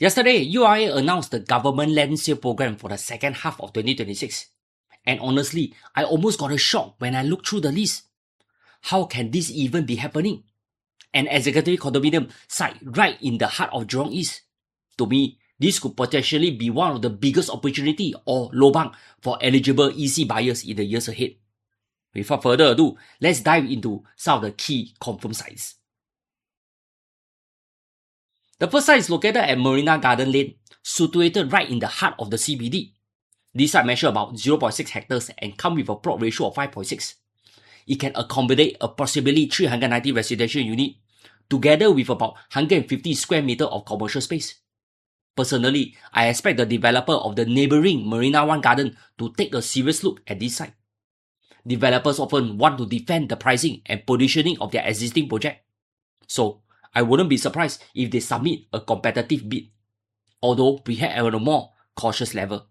Yesterday, URA announced the government land sale program for the second half of 2026. And honestly, I almost got a shock when I looked through the list. How can this even be happening? An executive condominium site right in the heart of Jurong East. To me, this could potentially be one of the biggest opportunity or lobang for eligible EC buyers in the years ahead. Without further ado, let's dive into some of the key confirmed sites. The first site is located at Marina Garden Lane, situated right in the heart of the CBD. This site measures about 0.6 hectares and comes with a plot ratio of 5.6. It can accommodate approximately 390 residential units, together with about 150 square meters of commercial space. Personally, I expect the developer of the neighboring Marina One Garden to take a serious look at this site. Developers often want to defend the pricing and positioning of their existing project. So, I wouldn't be surprised if they submit a competitive bid, although perhaps at a more cautious level.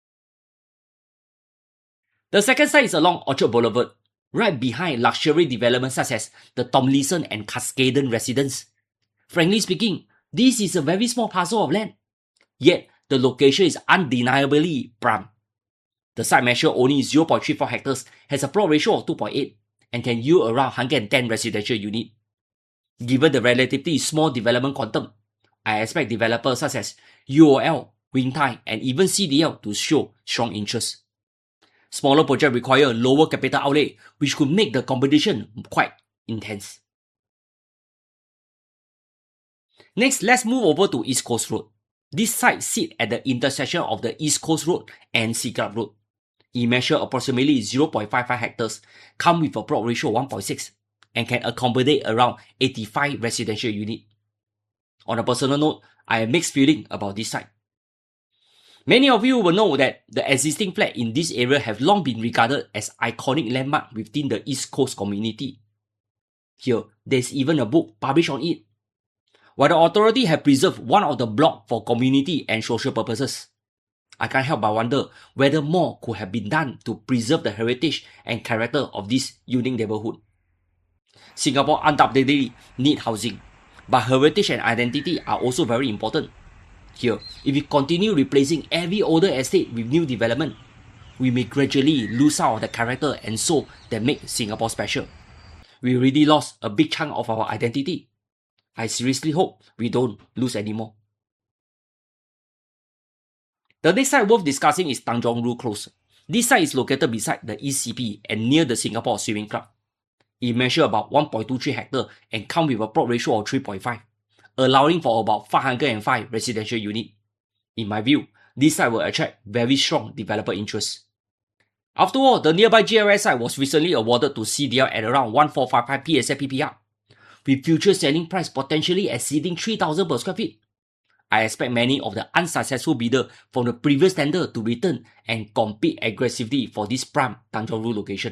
The second site is along Orchard Boulevard, right behind luxury developments such as the Tomlinson and Cascaden Residence. Frankly speaking, this is a very small parcel of land, yet the location is undeniably prime. The site measures only 0.34 hectares, has a plot ratio of 2.8, and can yield around 110 residential units. Given the relatively small development quantum, I expect developers such as UOL, Wingtai, and even CDL to show strong interest. Smaller projects require lower capital outlay, which could make the competition quite intense. Next, let's move over to East Coast Road. This site sits at the intersection of the East Coast Road and Sea Club Road. It measures approximately 0.55 hectares, comes with a plot ratio of 1.6, and can accommodate around 85 residential units. On a personal note, I have mixed feeling about this site. Many of you will know that the existing flats in this area have long been regarded as iconic landmark within the East Coast community. Here, there's even a book published on it. While the authority have preserved one of the blocks for community and social purposes, I can't help but wonder whether more could have been done to preserve the heritage and character of this unique neighborhood. Singapore undoubtedly needs housing, but heritage and identity are also very important. Here, if we continue replacing every older estate with new development, we may gradually lose out of the character and soul that make Singapore special. We already lost a big chunk of our identity. I seriously hope we don't lose anymore. The next site worth discussing is Tanjong Rhu Close. This site is located beside the ECP and near the Singapore Swimming Club. It measures about 1.23 hectares and comes with a plot ratio of 3.5, allowing for about 505 residential units. In my view, this site will attract very strong developer interest. After all, the nearby GRS site was recently awarded to CDL at around 1455 PSF PPR, with future selling price potentially exceeding 3,000 per square feet. I expect many of the unsuccessful bidders from the previous tender to return and compete aggressively for this prime Tanjong Rhu location.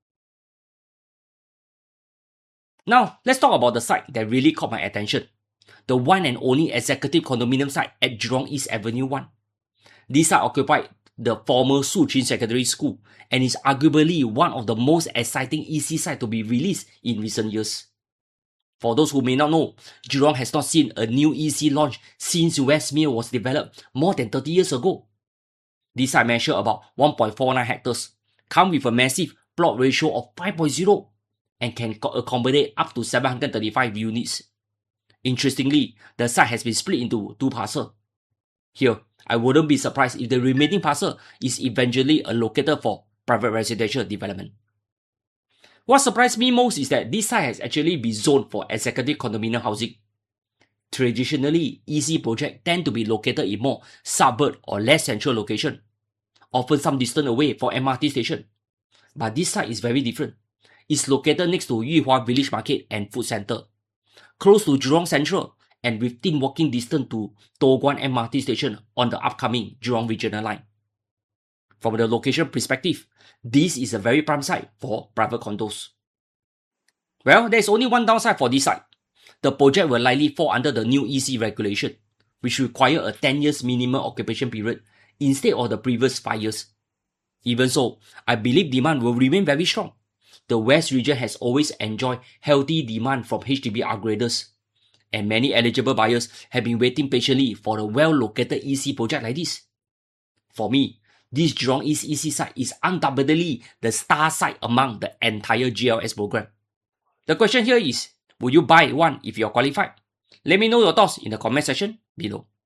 Now, let's talk about the site that really caught my attention. The one and only executive condominium site at Jurong East Avenue 1. This site occupied the former Shuqun Secondary School and is arguably one of the most exciting EC sites to be released in recent years. For those who may not know, Jurong has not seen a new EC launch since Westmere was developed more than 30 years ago. This site measures about 1.49 hectares, comes with a massive plot ratio of 5.0, and can accommodate up to 735 units. Interestingly, the site has been split into two parcels. Here, I wouldn't be surprised if the remaining parcel is eventually allocated for private residential development. What surprised me most is that this site has actually been zoned for executive condominium housing. Traditionally, EC projects tend to be located in more suburban or less central location, often some distance away from MRT station. But this site is very different. It's located next to Yuhua Village Market and Food Centre, close to Jurong Central, and within walking distance to Toh Guan MRT station on the upcoming Jurong Regional Line. From the location perspective, this is a very prime site for private condos. Well, there's only one downside for this site. The project will likely fall under the new EC regulation, which require a 10 years minimum occupation period instead of the previous 5 years. Even so, I believe demand will remain very strong. The West region has always enjoyed healthy demand from HDB upgraders. and many eligible buyers have been waiting patiently for a well-located EC project like this. For me, this Jurong East EC site is undoubtedly the star site among the entire GLS program. The question here is, will you buy one if you're qualified? Let me know your thoughts in the comment section below.